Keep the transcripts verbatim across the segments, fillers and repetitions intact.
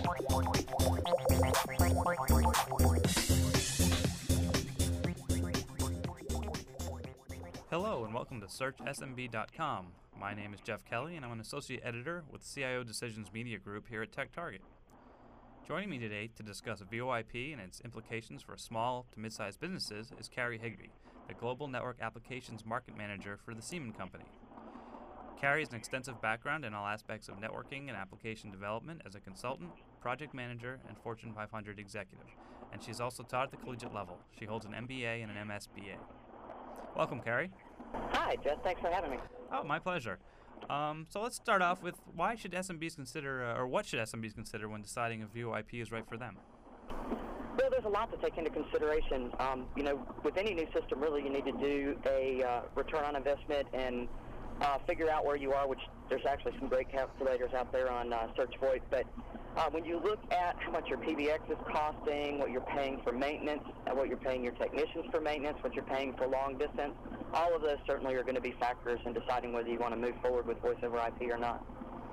Hello and welcome to Search S M B dot com. My name is Jeff Kelly and I'm an associate editor with C I O Decisions Media Group here at TechTarget. Joining me today to discuss V O I P and its implications for small to mid-sized businesses is Carrie Higby, the Global Network Applications Market Manager for the Siemens Company. Carrie has an extensive background in all aspects of networking and application development as a consultant, project manager, and Fortune five hundred executive, and she's also taught at the collegiate level. She holds an M B A and an M S B A. Welcome, Carrie. Hi, Jeff. Thanks for having me. Oh, my pleasure. Um, so let's start off with why should S M Bs consider, uh, or what should S M Bs consider when deciding if V O I P is right for them? Well, there's a lot to take into consideration. Um, you know, with any new system, really, you need to do a uh, return on investment and uh, figure out where you are, which there's actually some great calculators out there on uh, Search VoIP. But uh, when you look at how much your P B X is costing, what you're paying for maintenance, uh, what you're paying your technicians for maintenance, what you're paying for long distance, all of those certainly are going to be factors in deciding whether you want to move forward with voice over I P or not.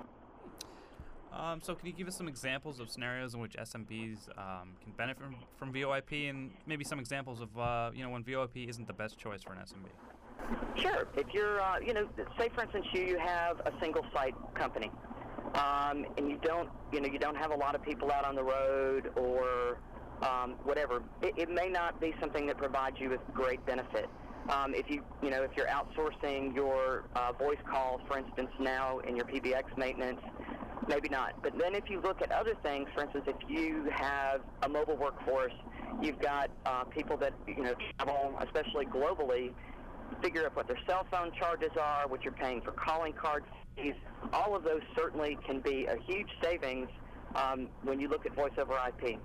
Um, so can you give us some examples of scenarios in which S M Bs um, can benefit from, from V O I P, and maybe some examples of uh, you know when V O I P isn't the best choice for an S M B? Sure. If you're, uh, you know, say for instance you, you have a single site company, um, and you don't, you know, you don't have a lot of people out on the road or um, whatever. It, it may not be something that provides you with great benefit. Um, if you, you know, if you're outsourcing your uh, voice calls, for instance, now in your P B X maintenance, maybe not. But then if you look at other things, for instance, if you have a mobile workforce, you've got uh, people that, you know, travel, especially globally, figure out what their cell phone charges are, what you're paying for calling card fees. All of those certainly can be a huge savings um, when you look at voice over I P.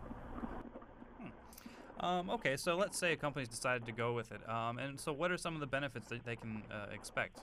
Um, okay, so let's say a company's decided to go with it. Um, and so what are some of the benefits that they can uh, expect?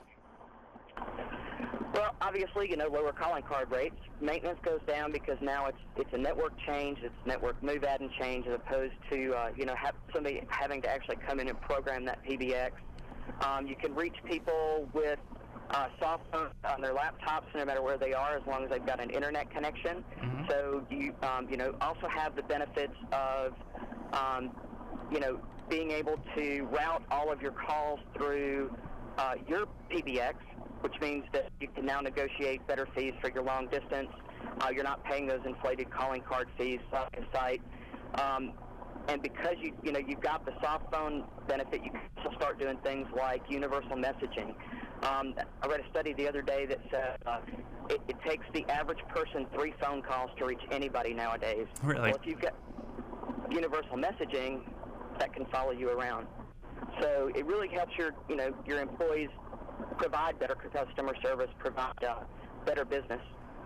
Well, obviously, you know, lower calling card rates. Maintenance goes down because now it's it's a network change. It's network move, add, and change as opposed to, uh, you know, have somebody having to actually come in and program that P B X. Um, you can reach people with uh, soft phones on their laptops no matter where they are as long as they've got an internet connection. Mm-hmm. So you, um, you know, also have the benefits of Um, you know, being able to route all of your calls through uh, your P B X, which means that you can now negotiate better fees for your long distance. Uh, you're not paying those inflated calling card fees site to site. Um, and because you, you know, you've got the soft phone benefit, you can also start doing things like universal messaging. Um, I read a study the other day that said uh, it, it takes the average person three phone calls to reach anybody nowadays. Really? Well, if you've got universal messaging, that can follow you around. So it really helps your, you know, your employees provide better customer service, provide uh, better business.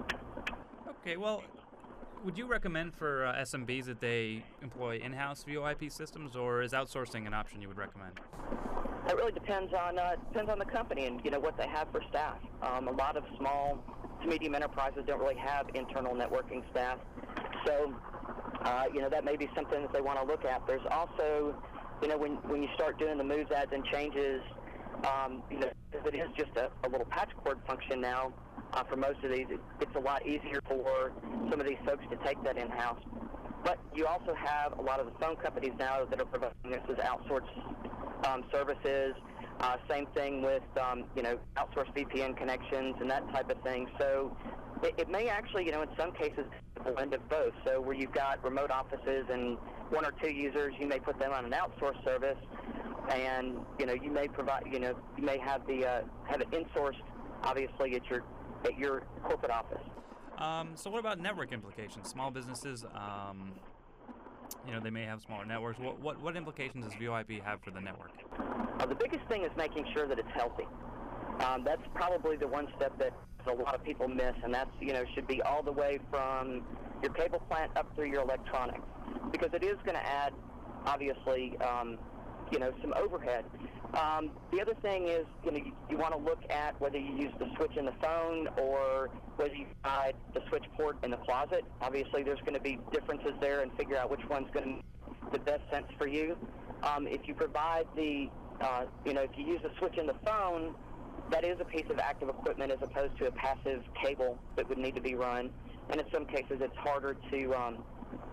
Okay, well, would you recommend for uh, S M Bs that they employ in-house V O I P systems, or is outsourcing an option you would recommend? That really depends on uh, depends on the company and, you know, what they have for staff. Um, a lot of small to medium enterprises don't really have internal networking staff, so Uh, you know, that may be something that they want to look at. There's also, you know, when when you start doing the moves, adds, and changes, um, you know, if it is just a, a little patch cord function now, uh, for most of these, it, it's a lot easier for some of these folks to take that in-house. But you also have a lot of the phone companies now that are providing this as outsourced um, services. Uh, same thing with, um, you know, outsourced V P N connections and that type of thing. So it, it may actually, you know, in some cases, a blend of both. So where you've got remote offices and one or two users, you may put them on an outsourced service, and you know you may provide, you know, you may have the uh, have it insourced, obviously at your at your corporate office. Um, so what about network implications? Small businesses, um, you know, they may have smaller networks. What what what implications does V O I P have for the network? Uh, the biggest thing is making sure that it's healthy. Um, that's probably the one step that a lot of people miss, and that's, you know, should be all the way from your cable plant up through your electronics, because it is going to add, obviously, um, you know, some overhead. Um, the other thing is, you know, you, you want to look at whether you use the switch in the phone or whether you provide the switch port in the closet. Obviously, there's going to be differences there, and figure out which one's going to make the best sense for you. Um, if you provide the, uh, you know, if you use the switch in the phone, that is a piece of active equipment as opposed to a passive cable that would need to be run. and in some cases it's harder to um,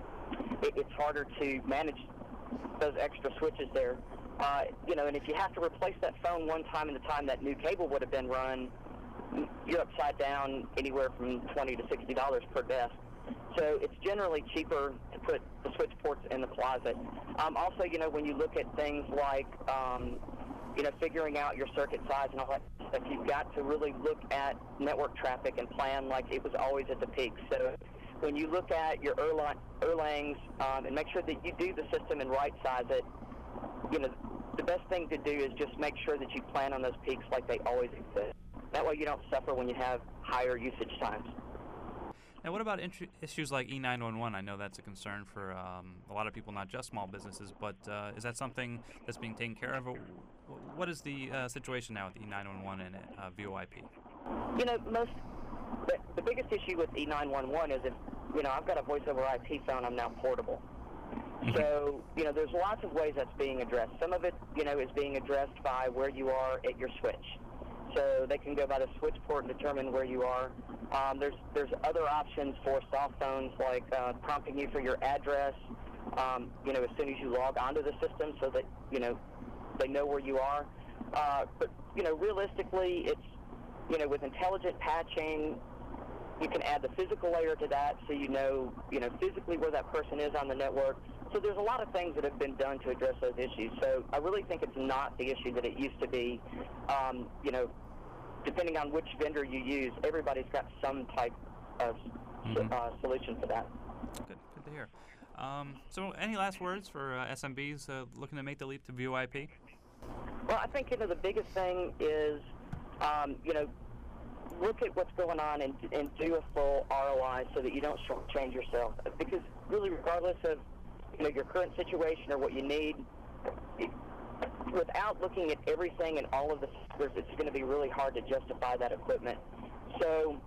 it, it's harder to manage those extra switches there. Uh, you know, and if you have to replace that phone one time in the time that new cable would have been run, you're upside down anywhere from twenty to sixty dollars per desk. So it's generally cheaper to put the switch ports in the closet. Um, also, you know, when you look at things like, um, you know, figuring out your circuit size and all that stuff, you've got to really look at network traffic and plan like it was always at the peak. So when you look at your Erlang, Erlangs um, and make sure that you do the system and right size it, you know, the best thing to do is just make sure that you plan on those peaks like they always exist. That way you don't suffer when you have higher usage times. Now, what about int- issues like E nine one one? I know that's a concern for um, a lot of people, not just small businesses, but uh, is that something that's being taken care of? Or what is the uh, situation now with E nine one one and uh, V O I P? You know, most the, the biggest issue with E nine one one is if, you know, I've got a voice over I P phone, I'm now portable. Mm-hmm. So, you know, there's lots of ways that's being addressed. Some of it, you know, is being addressed by where you are at your switch. So they can go by the switch port and determine where you are. Um, there's there's other options for soft phones, like uh, prompting you for your address, um, you know, as soon as you log onto the system, so that, you know, they know where you are. Uh, but, you know, realistically, it's, you know, with intelligent patching, you can add the physical layer to that, so you know, you know, physically where that person is on the network. So there's a lot of things that have been done to address those issues. So I really think it's not the issue that it used to be. Um, you know, depending on which vendor you use, everybody's got some type of mm-hmm. uh, solution for that. Good, good to hear. Um, so any last words for uh, S M Bs uh, looking to make the leap to V O I P? Well, I think, you know, the biggest thing is, um, you know, look at what's going on and, and do a full R O I so that you don't shortchange yourself. Because really, regardless of, you know, your current situation or what you need, it, without looking at everything and all of the factors, it's going to be really hard to justify that equipment. So,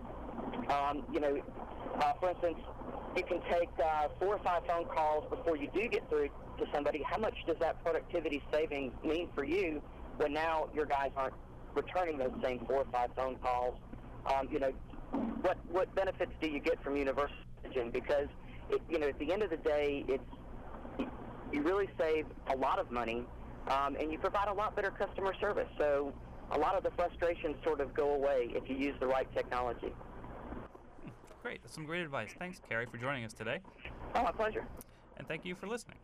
um, you know, uh, for instance, you can take uh, four or five phone calls before you do get through to somebody. How much does that productivity savings mean for you when now your guys aren't returning those same four or five phone calls? Um, you know, what what benefits do you get from universal messaging? Because it, you know, at the end of the day, it's you really save a lot of money, um, and you provide a lot better customer service. So a lot of the frustrations sort of go away if you use the right technology. Great, that's some great advice. Thanks, Kerry, for joining us today. Oh, my pleasure. And thank you for listening.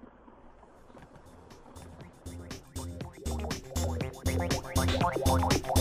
Thank you.